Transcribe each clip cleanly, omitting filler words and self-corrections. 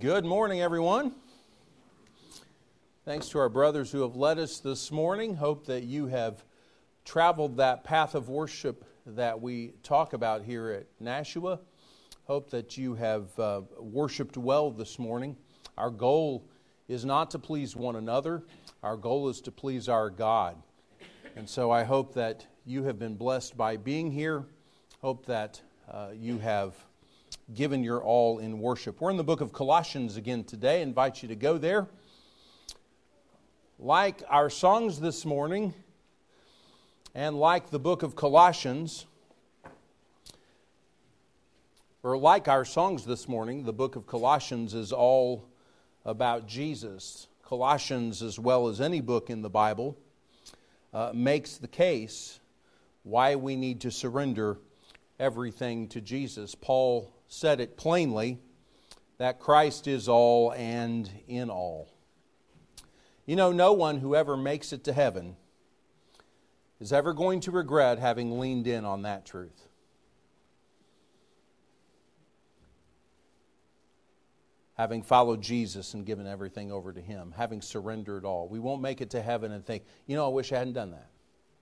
Good morning, everyone. Thanks to our brothers who have led us this morning. Hope that you have traveled that path of worship that we talk about here at Nashua. Hope that you have worshiped well this morning. Our goal is not to please one another. Our goal is to please our God. And so I hope that you have been blessed by being here. Hope that you have given your all in worship. We're in the book of Colossians again today. I invite you to go there. Like our songs this morning, and like the book of Colossians, or like our songs this morning, the book of Colossians is all about Jesus. Colossians, as well as any book in the Bible, makes the case why we need to surrender everything to Jesus. Paul said it plainly that Christ is all and in all. You know, no one who ever makes it to heaven is ever going to regret having leaned in on that truth. Having followed Jesus and given everything over to Him, having surrendered all. We won't make it to heaven and think, you know, I wish I hadn't done that.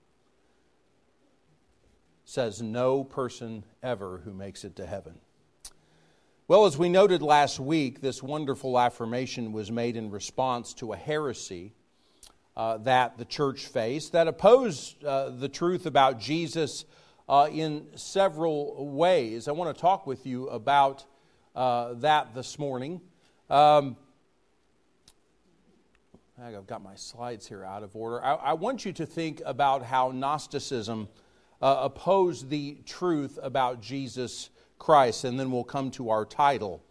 Says no person ever who makes it to heaven. Well, as we noted last week, this wonderful affirmation was made in response to a heresy that the church faced that opposed the truth about Jesus in several ways. I want to talk with you about that this morning. I've got my slides here out of order. I want you to think about how Gnosticism opposed the truth about Jesus Christ, and then we'll come to our title.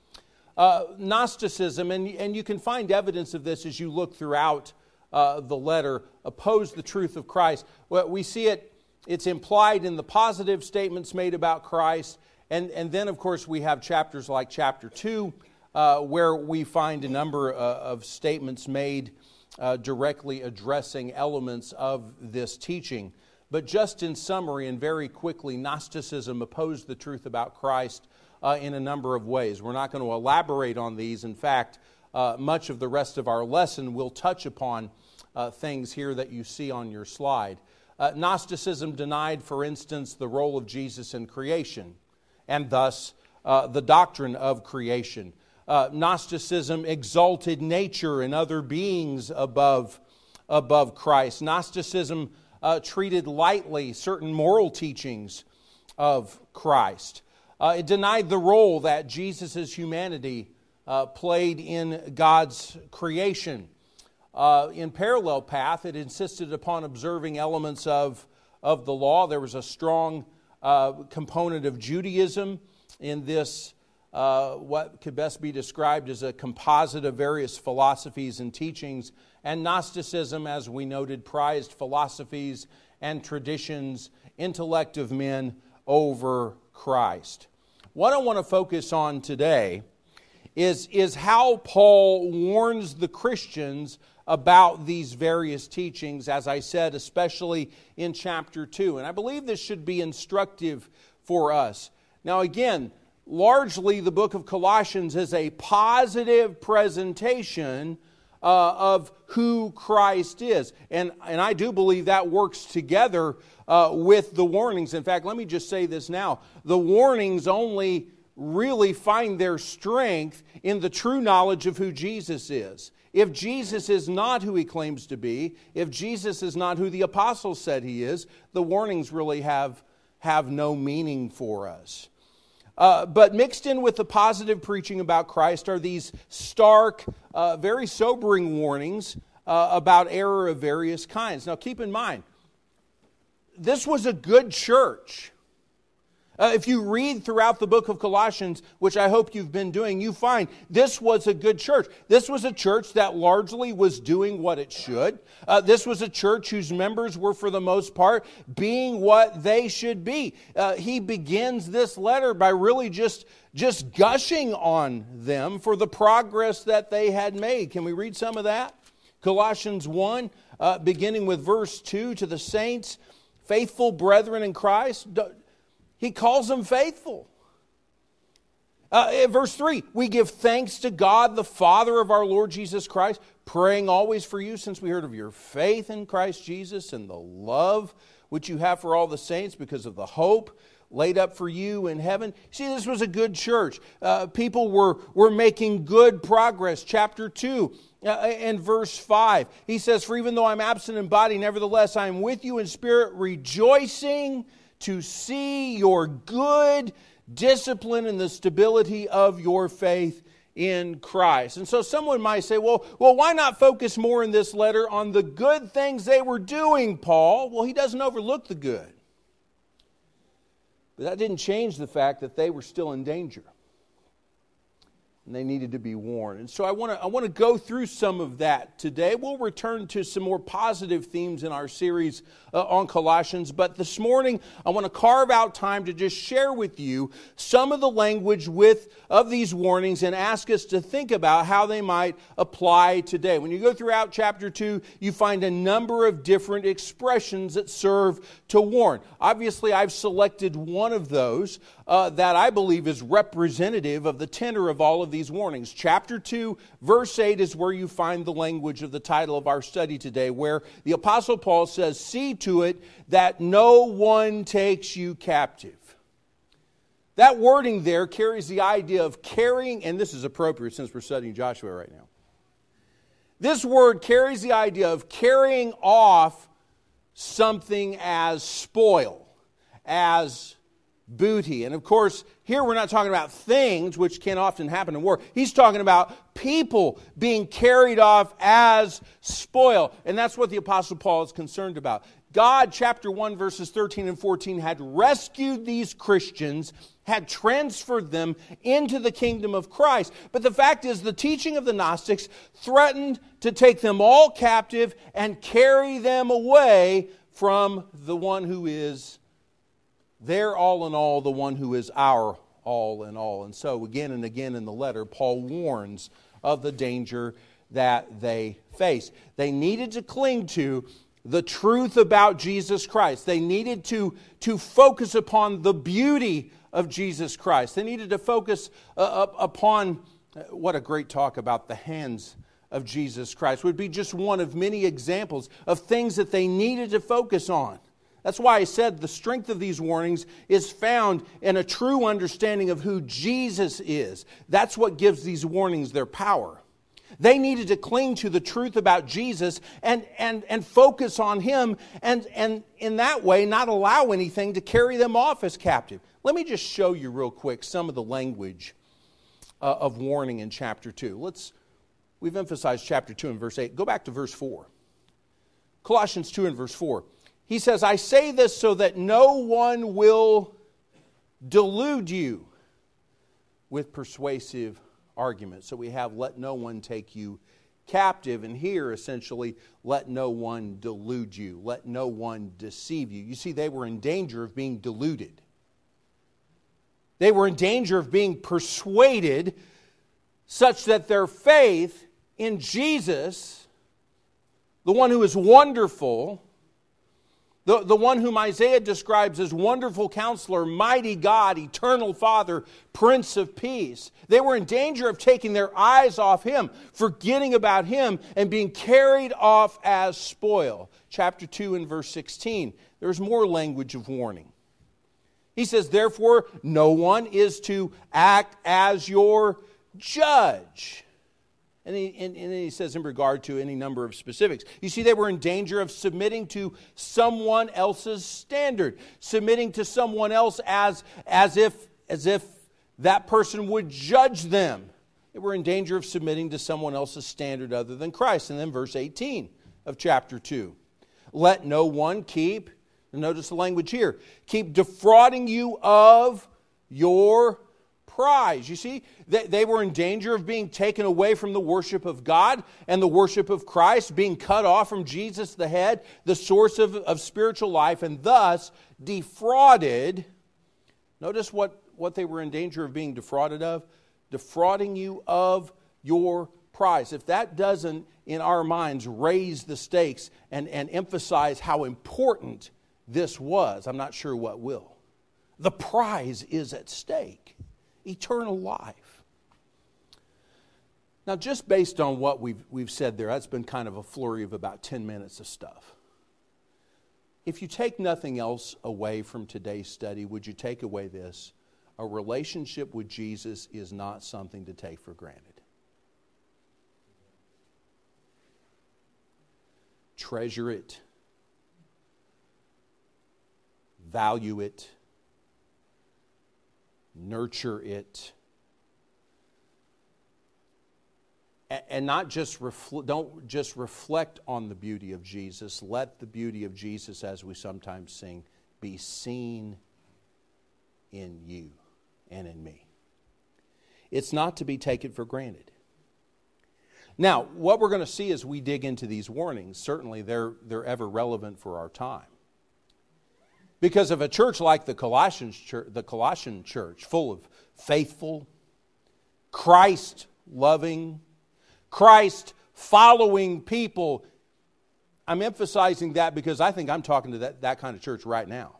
Gnosticism, and you can find evidence of this as you look throughout the letter, opposed the truth of Christ. Well, we see it's implied in the positive statements made about Christ, and then, of course, we have chapters like chapter 2, where we find a number of statements made directly addressing elements of this teaching. But just in summary and very quickly, Gnosticism opposed the truth about Christ in a number of ways. We're not going to elaborate on these. In fact, much of the rest of our lesson will touch upon things here that you see on your slide. Gnosticism denied, for instance, the role of Jesus in creation, and thus the doctrine of creation. Gnosticism exalted nature and other beings above Christ. Gnosticism treated lightly certain moral teachings of Christ. It denied the role that Jesus' humanity played in God's creation. In parallel path, it insisted upon observing elements of the law. There was a strong component of Judaism in this, what could best be described as a composite of various philosophies and teachings. And Gnosticism, as we noted, prized philosophies and traditions, intellect of men over Christ. What I want to focus on today is how Paul warns the Christians about these various teachings, as I said, especially in chapter 2. And I believe this should be instructive for us. Now again, largely the book of Colossians is a positive presentation of who Christ is. And I do believe that works together with the warnings. In fact, let me just say this now. The warnings only really find their strength in the true knowledge of who Jesus is. If Jesus is not who He claims to be, if Jesus is not who the apostles said He is, the warnings really have no meaning for us. But mixed in with the positive preaching about Christ are these stark, very sobering warnings about error of various kinds. Now keep in mind, this was a good church. If you read throughout the book of Colossians, which I hope you've been doing, you find this was a good church. This was a church that largely was doing what it should. This was a church whose members were, for the most part, being what they should be. He begins this letter by really just gushing on them for the progress that they had made. Can we read some of that? Colossians 1, beginning with verse 2, to the saints, faithful brethren in Christ. He calls them faithful. Verse 3, we give thanks to God, the Father of our Lord Jesus Christ, praying always for you, since we heard of your faith in Christ Jesus and the love which you have for all the saints because of the hope laid up for you in heaven. See, this was a good church. People were making good progress. Chapter 2 and verse 5, he says, for even though I'm absent in body, nevertheless I am with you in spirit, rejoicing to see your good discipline and the stability of your faith in Christ. And so someone might say, well, why not focus more in this letter on the good things they were doing, Paul? Well, he doesn't overlook the good. But that didn't change the fact that they were still in danger. And they needed to be warned. And so I want to go through some of that today. We'll return to some more positive themes in our series on Colossians. But this morning, I want to carve out time to just share with you some of the language of these warnings and ask us to think about how they might apply today. When you go throughout chapter 2, you find a number of different expressions that serve to warn. Obviously, I've selected one of those that I believe is representative of the tenor of all of these warnings. Chapter 2, verse 8 is where you find the language of the title of our study today, where the Apostle Paul says, see to it that no one takes you captive. That wording there carries the idea of carrying, and this is appropriate since we're studying Joshua right now. This word carries the idea of carrying off something as spoil, as booty. And of course, here we're not talking about things, which can often happen in war. He's talking about people being carried off as spoil. And that's what the Apostle Paul is concerned about. God, chapter 1, verses 13 and 14, had rescued these Christians, had transferred them into the kingdom of Christ. But the fact is, the teaching of the Gnostics threatened to take them all captive and carry them away from the one who is their all in all, the one who is our all in all. And so again and again in the letter, Paul warns of the danger that they face. They needed to cling to the truth about Jesus Christ. They needed to focus upon the beauty of Jesus Christ. They needed to focus upon, what a great talk about the hands of Jesus Christ. Would be just one of many examples of things that they needed to focus on. That's why I said the strength of these warnings is found in a true understanding of who Jesus is. That's what gives these warnings their power. They needed to cling to the truth about Jesus and focus on Him and in that way not allow anything to carry them off as captive. Let me just show you real quick some of the language of warning in chapter 2. We've emphasized chapter 2 and verse 8. Go back to verse 4. Colossians 2 and verse 4. He says, I say this so that no one will delude you with persuasive arguments. So we have, let no one take you captive. And here, essentially, let no one delude you. Let no one deceive you. You see, they were in danger of being deluded. They were in danger of being persuaded such that their faith in Jesus, the one who is wonderful, the one whom Isaiah describes as wonderful counselor, mighty God, eternal Father, Prince of Peace. They were in danger of taking their eyes off Him, forgetting about Him, and being carried off as spoil. Chapter 2 and verse 16. There's more language of warning. He says, therefore, no one is to act as your judge. And then he says in regard to any number of specifics. You see, they were in danger of submitting to someone else's standard. Submitting to someone else as if that person would judge them. They were in danger of submitting to someone else's standard other than Christ. And then verse 18 of chapter 2. Let no one keep, notice the language here, keep defrauding you of your prize. You see, they were in danger of being taken away from the worship of God and the worship of Christ, being cut off from Jesus the head, the source of spiritual life, and thus defrauded. Notice what they were in danger of being defrauded of. Defrauding you of your prize. If that doesn't, in our minds, raise the stakes and emphasize how important this was, I'm not sure what will. The prize is at stake. Eternal life. Now, just based on what we've said there, that's been kind of a flurry of about 10 minutes of stuff. If you take nothing else away from today's study, would you take away this? A relationship with Jesus is not something to take for granted. Treasure it. Value it. Nurture it. And not just don't just reflect on the beauty of Jesus. Let the beauty of Jesus, as we sometimes sing, be seen in you and in me. It's not to be taken for granted. Now, what we're going to see as we dig into these warnings, certainly they're ever relevant for our time. Because of a church like the Colossian church, full of faithful, Christ-loving, Christ-following people. I'm emphasizing that because I think I'm talking to that kind of church right now.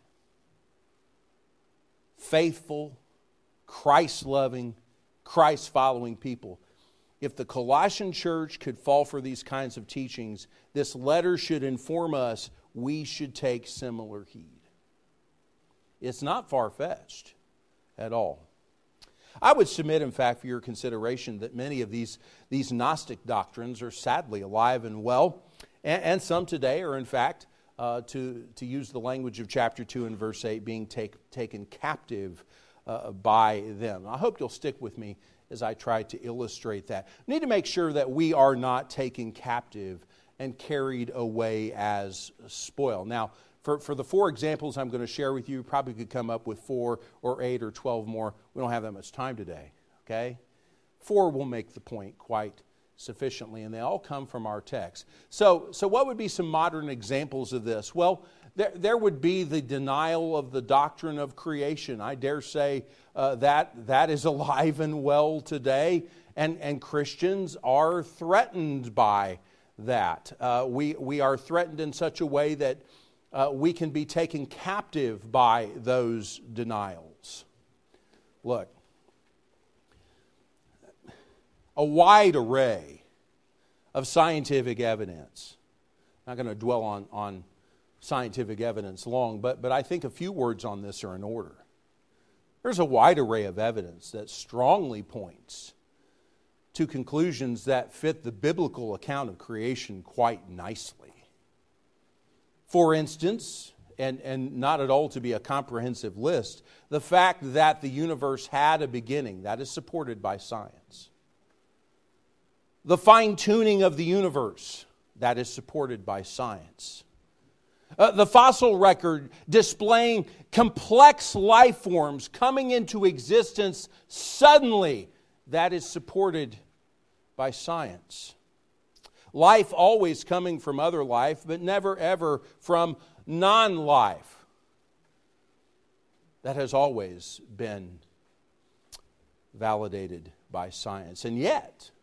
Faithful, Christ-loving, Christ-following people. If the Colossian church could fall for these kinds of teachings, this letter should inform us we should take similar heed. It's not far-fetched at all. I would submit, in fact, for your consideration that many of these Gnostic doctrines are sadly alive and well, and some today are, in fact, to use the language of chapter 2 and verse 8, being taken captive by them. I hope you'll stick with me as I try to illustrate that. We need to make sure that we are not taken captive and carried away as spoil. Now, for the 4 examples I'm going to share with you, probably could come up with 4 or 8 or 12 more. We don't have that much time today, okay? 4 will make the point quite sufficiently, and they all come from our text. So what would be some modern examples of this? Well, there would be the denial of the doctrine of creation. I dare say that is alive and well today, and Christians are threatened by that. We are threatened in such a way that we can be taken captive by those denials. Look, a wide array of scientific evidence. I'm not going to dwell on scientific evidence long, but I think a few words on this are in order. There's a wide array of evidence that strongly points to conclusions that fit the biblical account of creation quite nicely. For instance, and not at all to be a comprehensive list, the fact that the universe had a beginning, that is supported by science. The fine-tuning of the universe, that is supported by science. The fossil record displaying complex life forms coming into existence suddenly, that is supported by science. Life always coming from other life, but never ever from non-life. That has always been validated by science. And yet,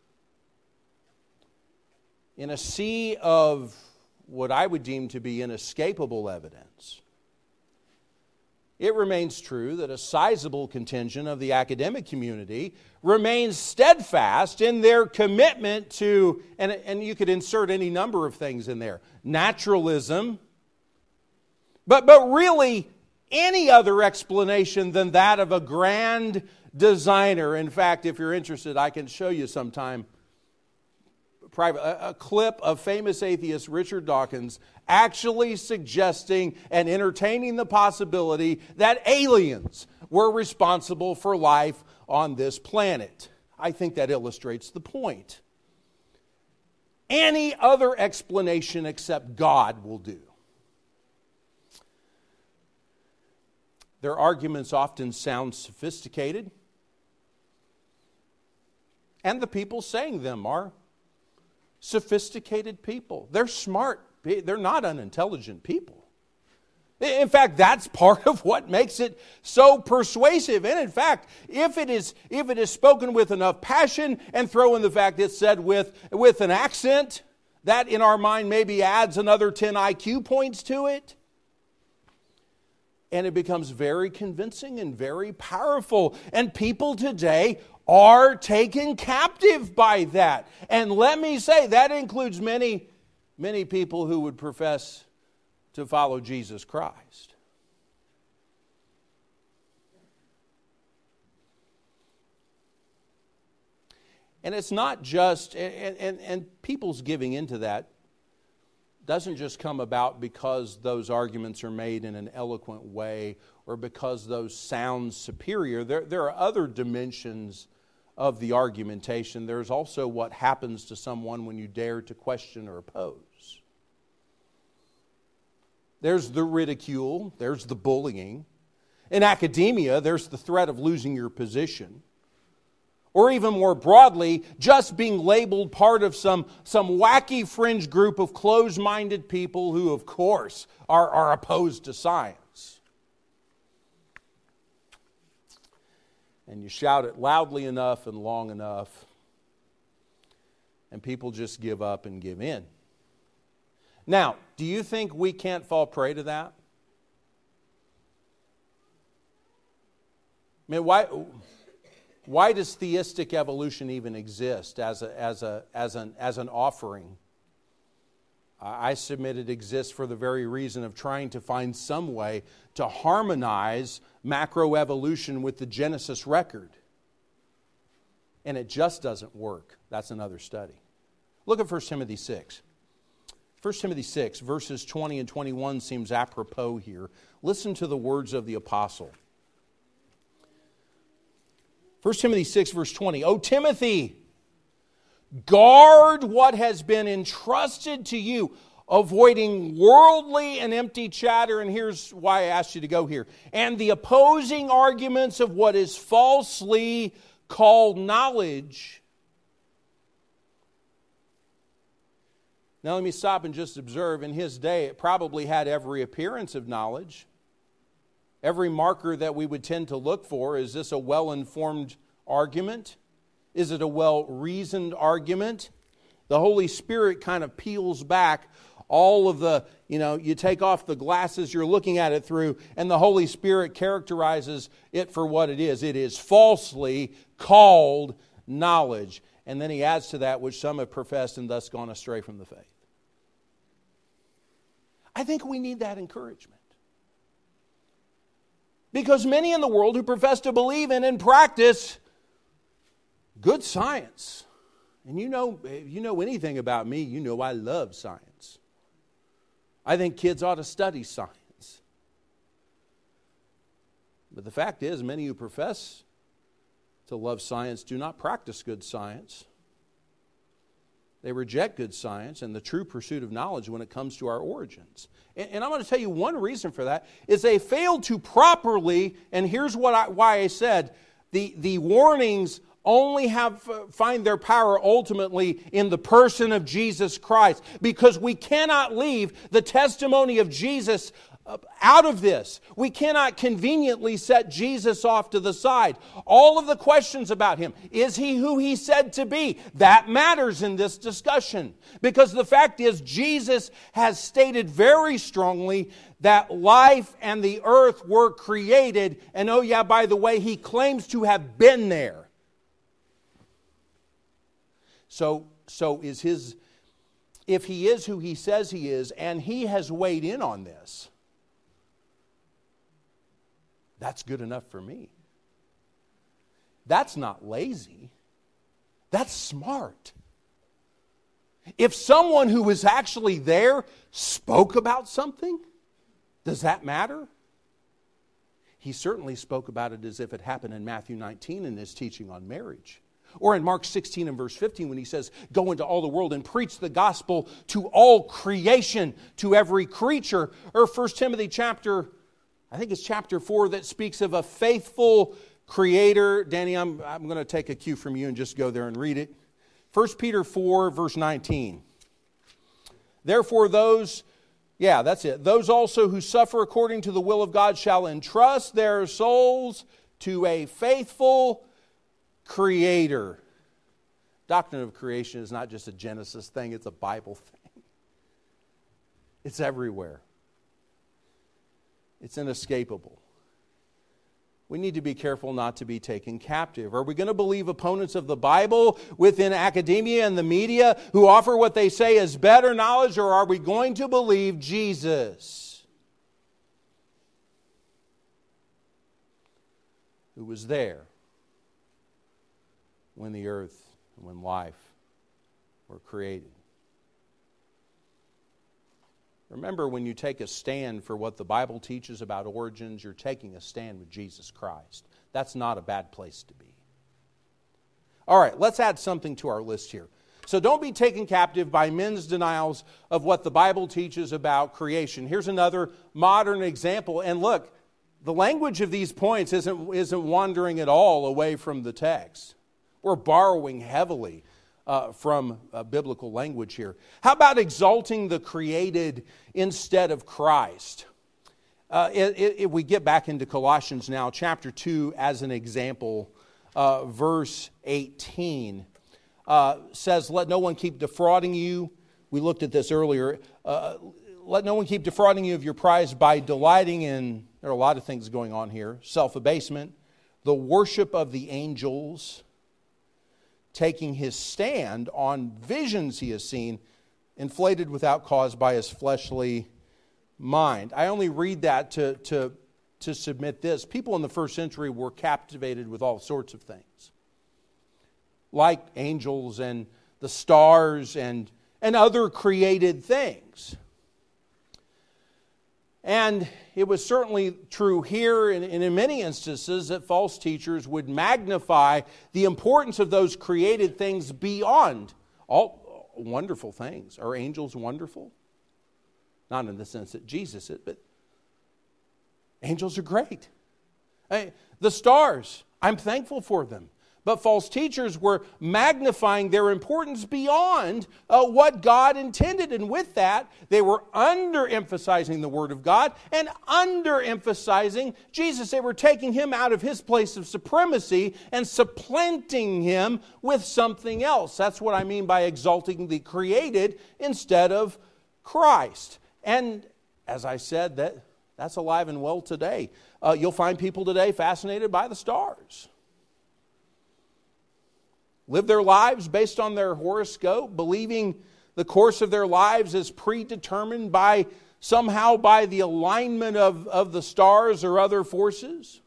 in a sea of what I would deem to be inescapable evidence, it remains true that a sizable contingent of the academic community remains steadfast in their commitment to, and you could insert any number of things in there, naturalism, but really any other explanation than that of a grand designer. In fact, if you're interested, I can show you sometime a clip of famous atheist Richard Dawkins actually suggesting and entertaining the possibility that aliens were responsible for life on this planet. I think that illustrates the point. Any other explanation except God will do. Their arguments often sound sophisticated, and the people saying them are sophisticated people. They're smart. They're not unintelligent people. In fact, that's part of what makes it so persuasive. And in fact, if it is spoken with enough passion and throw in the fact it's said with an accent, that in our mind maybe adds another 10 IQ points to it. And it becomes very convincing and very powerful. And people today are taken captive by that. And let me say, that includes many people who would profess to follow Jesus Christ. And it's not just, and people's giving into that doesn't just come about because those arguments are made in an eloquent way or because those sound superior. There are other dimensions of the argumentation. There's also what happens to someone when you dare to question or oppose. There's the ridicule, there's the bullying. In academia, there's the threat of losing your position. Or even more broadly, just being labeled part of some wacky fringe group of closed-minded people who, of course, are opposed to science. And you shout it loudly enough and long enough, and people just give up and give in. Now, do you think we can't fall prey to that? I mean, why does theistic evolution even exist as an offering? I submit it exists for the very reason of trying to find some way to harmonize macroevolution with the Genesis record. And it just doesn't work. That's another study. Look at 1 Timothy 6. 1 Timothy 6, verses 20 and 21 seems apropos here. Listen to the words of the apostle. 1 Timothy 6, verse 20. O Timothy, guard what has been entrusted to you, avoiding worldly and empty chatter. And here's why I asked you to go here. And the opposing arguments of what is falsely called knowledge. Now let me stop and just observe. In his day, it probably had every appearance of knowledge. Every marker that we would tend to look for, is this a well-informed argument? Is it a well-reasoned argument? The Holy Spirit kind of peels back all of the, you take off the glasses you're looking at it through, and the Holy Spirit characterizes it for what it is. It is falsely called knowledge. And then he adds to that, which some have professed and thus gone astray from the faith. I think we need that encouragement. Because many in the world who profess to believe in and practice good science, and you know anything about me, you know I love science. I think kids ought to study science. But the fact is, many who profess to love science do not practice good science. They reject good science and the true pursuit of knowledge when it comes to our origins. And I'm going to tell you one reason for that is they failed to properly, and here's why I said, the warnings only find their power ultimately in the person of Jesus Christ. Because we cannot leave the testimony of Jesus out of this. We cannot conveniently set Jesus off to the side. All of the questions about him, is he who he said to be? That matters in this discussion. Because the fact is, Jesus has stated very strongly that life and the earth were created. And oh yeah, by the way, he claims to have been there. So if he is who he says he is, and he has weighed in on this, that's good enough for me. That's not lazy. That's smart. If someone who was actually there spoke about something, does that matter? He certainly spoke about it as if it happened in Matthew 19 in his teaching on marriage. Or in Mark 16 and verse 15 when he says, go into all the world and preach the gospel to all creation, to every creature. Or 1 Timothy chapter 4 that speaks of a faithful creator. Danny, I'm going to take a cue from you and just go there and read it. 1 Peter 4 verse 19. Therefore those also who suffer according to the will of God shall entrust their souls to a faithful Creator. Doctrine of creation is not just a Genesis thing, it's a Bible thing. It's everywhere. It's inescapable. We need to be careful not to be taken captive. Are we going to believe opponents of the Bible within academia and the media who offer what they say is better knowledge, or are we going to believe Jesus, who was there when the earth and when life were created? Remember, when you take a stand for what the Bible teaches about origins, you're taking a stand with Jesus Christ. That's not a bad place to be. All right, let's add something to our list here. So don't be taken captive by men's denials of what the Bible teaches about creation. Here's another modern example. And look, the language of these points isn't wandering at all away from the text. We're borrowing heavily from biblical language here. How about exalting the created instead of Christ? If we get back into Colossians now, chapter 2 as an example, verse 18 says, "Let no one keep defrauding you." We looked at this earlier. "Let no one keep defrauding you of your prize by delighting in," there are a lot of things going on here, "self-abasement, the worship of the angels, taking his stand on visions he has seen, inflated without cause by his fleshly mind." I only read that to submit this. People in the first century were captivated with all sorts of things, like angels and the stars and other created things. And it was certainly true here and in many instances that false teachers would magnify the importance of those created things beyond all wonderful things. Are angels wonderful? Not in the sense that Jesus is, but angels are great. The stars, I'm thankful for them. But false teachers were magnifying their importance beyond what God intended. And with that, they were underemphasizing the Word of God and underemphasizing Jesus. They were taking Him out of His place of supremacy and supplanting Him with something else. That's what I mean by exalting the created instead of Christ. And as I said, that's alive and well today. You'll find people today fascinated by the stars. Live their lives based on their horoscope, believing the course of their lives is predetermined somehow by the alignment of the stars or other forces.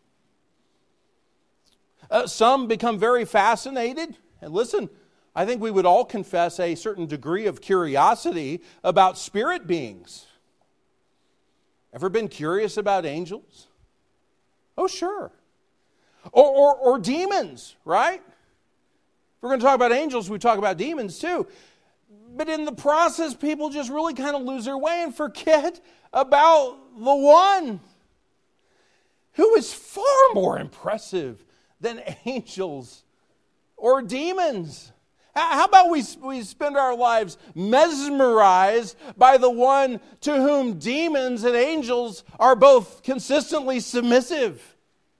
Some become very fascinated. And listen, I think we would all confess a certain degree of curiosity about spirit beings. Ever been curious about angels? Oh, sure. Or demons, right? If we're going to talk about angels, we talk about demons too. But in the process, people just really kind of lose their way and forget about the one who is far more impressive than angels or demons. How about we spend our lives mesmerized by the one to whom demons and angels are both consistently submissive?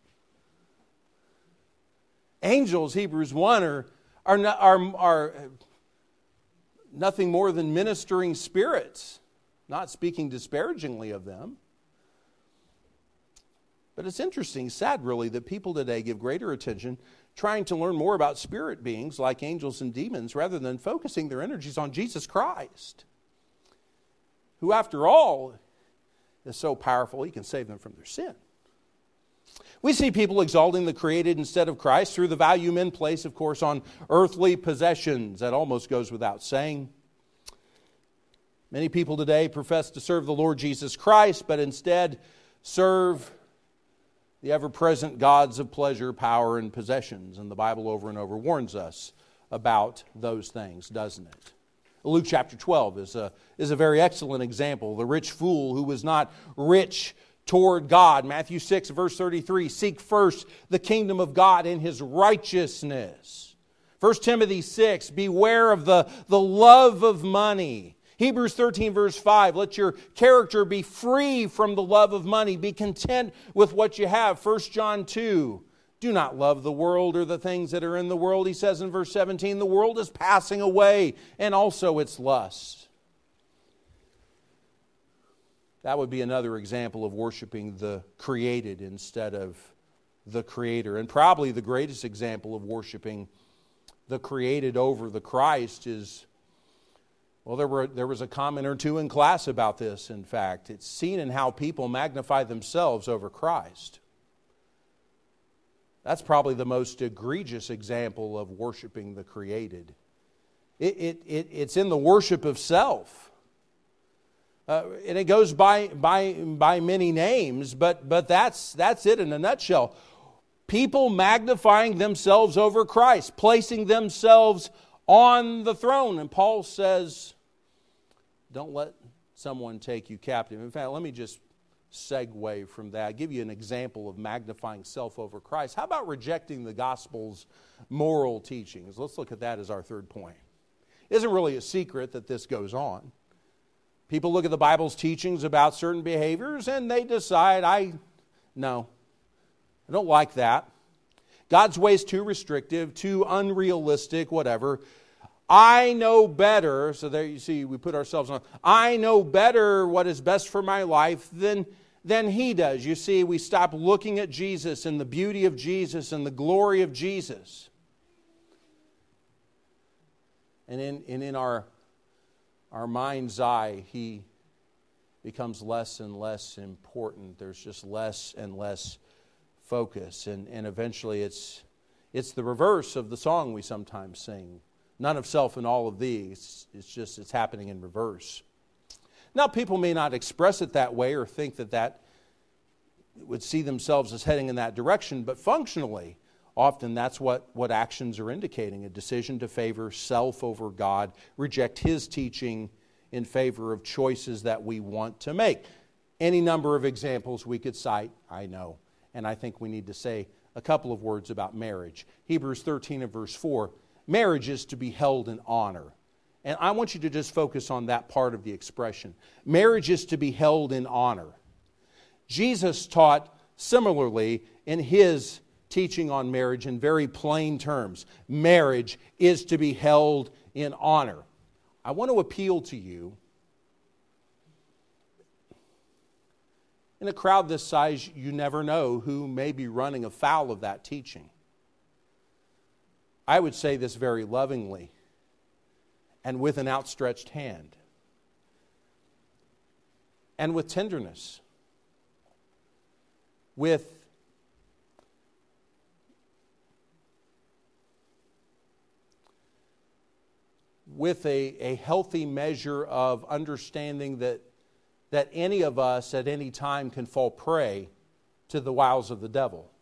Angels, Hebrews 1, are nothing more than ministering spirits, not speaking disparagingly of them. But it's interesting, sad really, that people today give greater attention trying to learn more about spirit beings like angels and demons rather than focusing their energies on Jesus Christ, who after all is so powerful He can save them from their sin. We see people exalting the created instead of Christ through the value men place, of course, on earthly possessions. That almost goes without saying. Many people today profess to serve the Lord Jesus Christ, but instead serve the ever-present gods of pleasure, power, and possessions. And the Bible over and over warns us about those things, doesn't it? Luke chapter 12 is a very excellent example. The rich fool who was not rich toward God. Matthew 6, verse 33, seek first the kingdom of God and His righteousness. 1 Timothy 6, beware of the love of money. Hebrews 13, verse 5, let your character be free from the love of money. Be content with what you have. 1 John 2, do not love the world or the things that are in the world. He says in verse 17, the world is passing away and also its lusts. That would be another example of worshiping the created instead of the Creator. And probably the greatest example of worshiping the created over the Christ is, well, there was a comment or two in class about this, in fact. It's seen in how people magnify themselves over Christ. That's probably the most egregious example of worshiping the created. It's in the worship of self. And it goes by many names, but that's it in a nutshell. People magnifying themselves over Christ, placing themselves on the throne. And Paul says, don't let someone take you captive. In fact, let me just segue from that. Give you an example of magnifying self over Christ. How about rejecting the gospel's moral teachings? Let's look at that as our third point. It isn't really a secret that this goes on. People look at the Bible's teachings about certain behaviors and they decide, I don't like that. God's way is too restrictive, too unrealistic, whatever. I know better. So there you see, we put ourselves on. I know better what is best for my life than He does. You see, we stop looking at Jesus and the beauty of Jesus and the glory of Jesus. And in our mind's eye, He becomes less and less important. There's just less and less focus. And eventually it's the reverse of the song we sometimes sing. None of self in all of these. It's happening in reverse. Now, people may not express it that way or think that would see themselves as heading in that direction, but functionally, often that's what actions are indicating, a decision to favor self over God, reject His teaching in favor of choices that we want to make. Any number of examples we could cite, I know, and I think we need to say a couple of words about marriage. Hebrews 13 and verse 4, marriage is to be held in honor. And I want you to just focus on that part of the expression. Marriage is to be held in honor. Jesus taught similarly in His teaching on marriage in very plain terms. Marriage is to be held in honor. I want to appeal to you. In a crowd this size, you never know who may be running afoul of that teaching. I would say this very lovingly and with an outstretched hand and with tenderness, with a healthy measure of understanding that any of us at any time can fall prey to the wiles of the devil.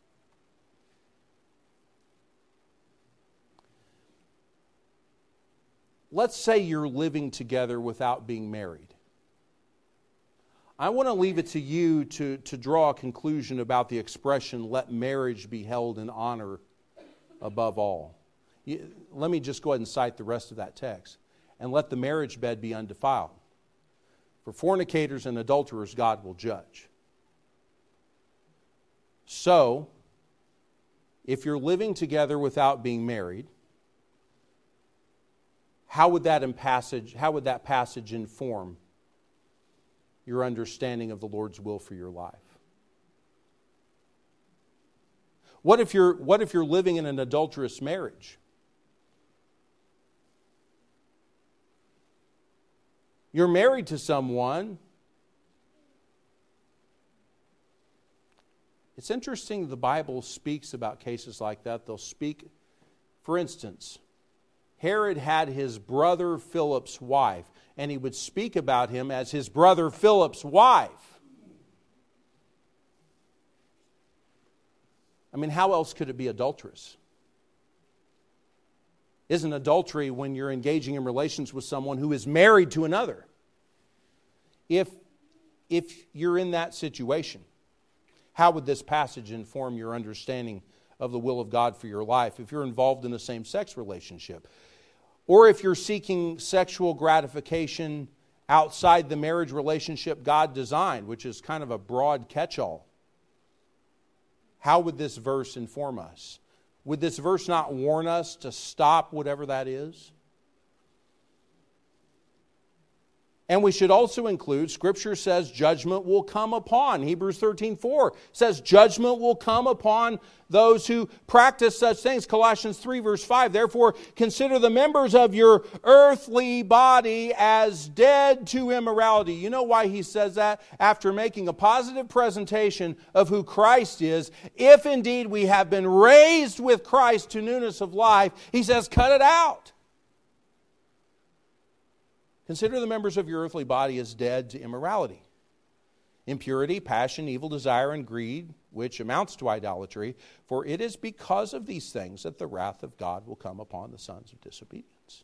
Let's say you're living together without being married. I want to leave it to you to draw a conclusion about the expression, let marriage be held in honor above all. Let me just go ahead and cite the rest of that text. And let the marriage bed be undefiled. For fornicators and adulterers God will judge. So, if you're living together without being married, how would that passage inform your understanding of the Lord's will for your life? What if you're living in an adulterous marriage? You're married to someone. It's interesting the Bible speaks about cases like that. They'll speak, for instance, Herod had his brother Philip's wife, and he would speak about him as his brother Philip's wife. I mean, how else could it be adulterous? Isn't adultery when you're engaging in relations with someone who is married to another? If you're in that situation, how would this passage inform your understanding of the will of God for your life if you're involved in a same-sex relationship? Or if you're seeking sexual gratification outside the marriage relationship God designed, which is kind of a broad catch-all. How would this verse inform us? Would this verse not warn us to stop whatever that is? And we should also include, Scripture says judgment will come upon. Hebrews 13:4 says judgment will come upon those who practice such things. Colossians 3 verse 5, therefore consider the members of your earthly body as dead to immorality. You know why he says that? After making a positive presentation of who Christ is, if indeed we have been raised with Christ to newness of life, he says cut it out. Consider the members of your earthly body as dead to immorality, impurity, passion, evil desire, and greed, which amounts to idolatry. For it is because of these things that the wrath of God will come upon the sons of disobedience.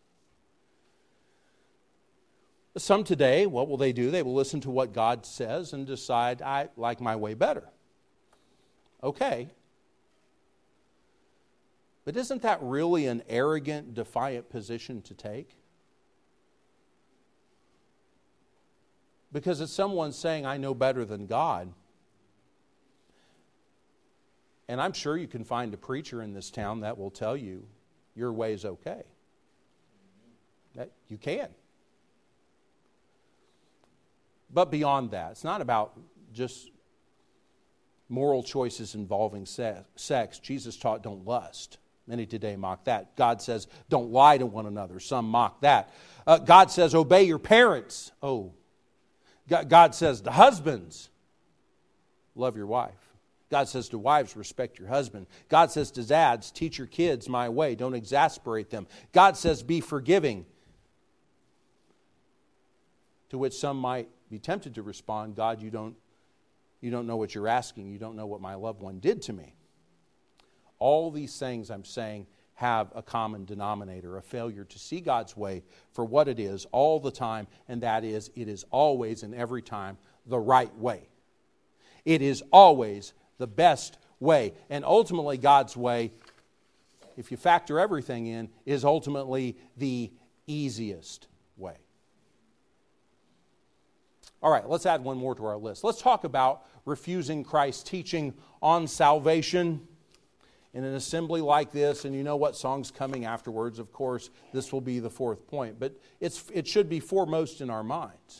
Some today, what will they do? They will listen to what God says and decide, I like my way better. Okay. But isn't that really an arrogant, defiant position to take? Because it's someone saying, I know better than God. And I'm sure you can find a preacher in this town that will tell you your way is okay. That you can. But beyond that, it's not about just moral choices involving sex. Jesus taught don't lust. Many today mock that. God says don't lie to one another. Some mock that. God says obey your parents. Oh, God says to husbands, love your wife. God says to wives, respect your husband. God says to dads, teach your kids my way. Don't exasperate them. God says be forgiving. To which some might be tempted to respond, God, you don't know what you're asking. You don't know what my loved one did to me. All these things I'm saying have a common denominator, a failure to see God's way for what it is all the time, and that is, it is always and every time the right way. It is always the best way. And ultimately, God's way, if you factor everything in, is ultimately the easiest way. All right, let's add one more to our list. Let's talk about refusing Christ's teaching on salvation. In an assembly like this, and you know what song's coming afterwards, of course, this will be the fourth point. But it should be foremost in our minds.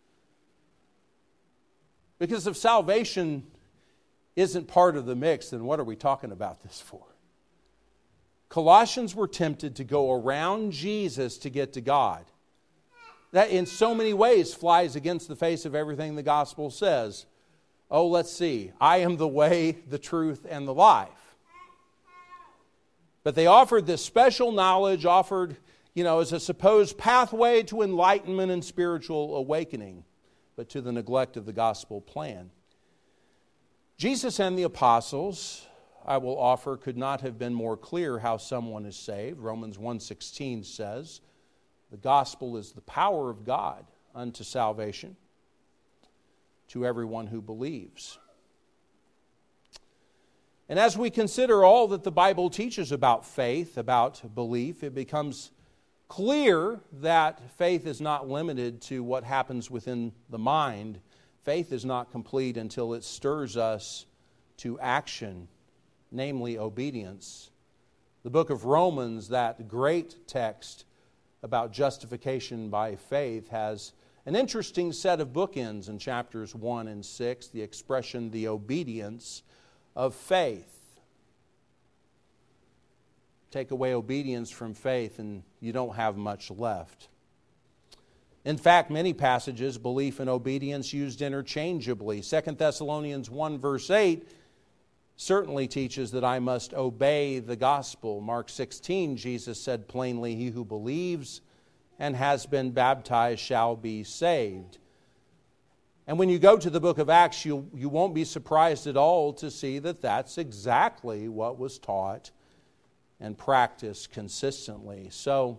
Because if salvation isn't part of the mix, then what are we talking about this for? Colossians were tempted to go around Jesus to get to God. That in so many ways flies against the face of everything the gospel says. Oh, let's see. I am the way, the truth, and the life. But they offered this special knowledge, offered, as a supposed pathway to enlightenment and spiritual awakening, but to the neglect of the gospel plan. Jesus and the apostles, I will offer, could not have been more clear how someone is saved. Romans 1:16 says, the gospel is the power of God unto salvation to everyone who believes. And as we consider all that the Bible teaches about faith, about belief, it becomes clear that faith is not limited to what happens within the mind. Faith is not complete until it stirs us to action, namely obedience. The book of Romans, that great text about justification by faith, has an interesting set of bookends in chapters 1 and 6, the expression, the obedience of faith. Take away obedience from faith and you don't have much left. In fact, many passages, belief and obedience used interchangeably. 2 Thessalonians 1 verse 8 certainly teaches that I must obey the gospel. Mark 16, Jesus said plainly, he who believes and has been baptized shall be saved. And when you go to the book of Acts, you won't be surprised at all to see that that's exactly what was taught and practiced consistently. So,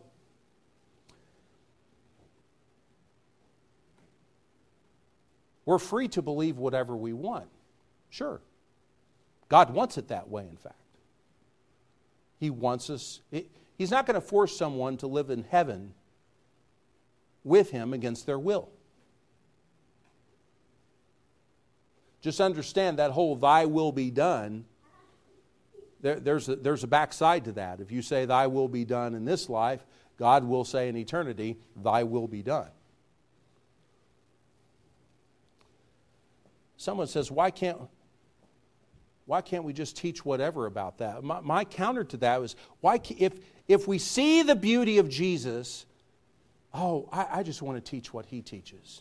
we're free to believe whatever we want. Sure. God wants it that way, in fact. He wants us. He's not going to force someone to live in heaven with Him against their will. Just understand that whole thy will be done, there's a backside to that. If you say thy will be done in this life, God will say in eternity, thy will be done. Someone says, why can't we just teach whatever about that? My counter to that was, if we see the beauty of Jesus, I just want to teach what He teaches.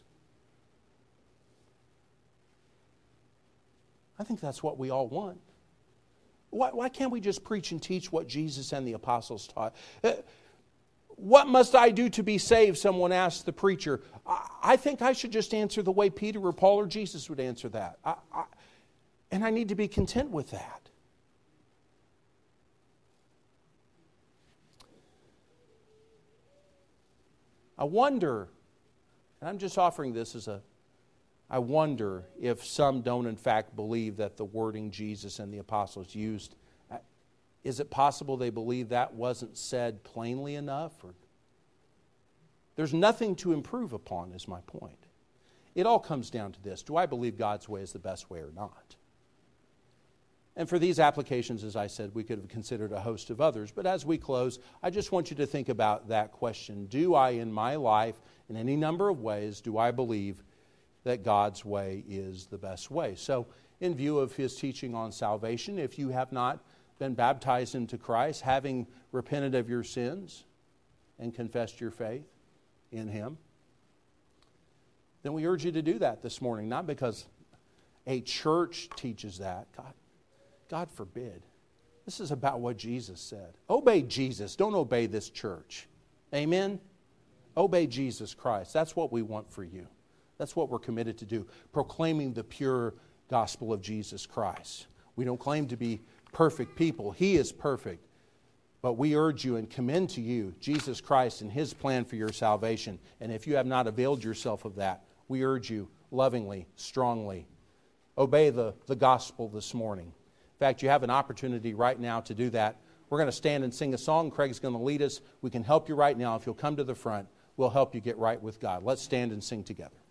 I think that's what we all want. Why can't we just preach and teach what Jesus and the apostles taught? What must I do to be saved? Someone asked the preacher. I think I should just answer the way Peter or Paul or Jesus would answer that. And I need to be content with that. I wonder, and I'm just offering this as I wonder if some don't in fact believe that the wording Jesus and the apostles used, is it possible they believe that wasn't said plainly enough? Or there's nothing to improve upon, is my point. It all comes down to this. Do I believe God's way is the best way or not? And for these applications, as I said, we could have considered a host of others. But as we close, I just want you to think about that question. Do I, in my life, in any number of ways, do I believe that God's way is the best way? So, in view of His teaching on salvation, if you have not been baptized into Christ, having repented of your sins and confessed your faith in Him, then we urge you to do that this morning. Not because a church teaches that. God forbid. This is about what Jesus said. Obey Jesus. Don't obey this church. Amen? Obey Jesus Christ. That's what we want for you. That's what we're committed to do. Proclaiming the pure gospel of Jesus Christ. We don't claim to be perfect people. He is perfect. But we urge you and commend to you Jesus Christ and His plan for your salvation. And if you have not availed yourself of that, we urge you lovingly, strongly, obey the gospel this morning. In fact, you have an opportunity right now to do that. We're going to stand and sing a song. Craig's going to lead us. We can help you right now. If you'll come to the front, we'll help you get right with God. Let's stand and sing together.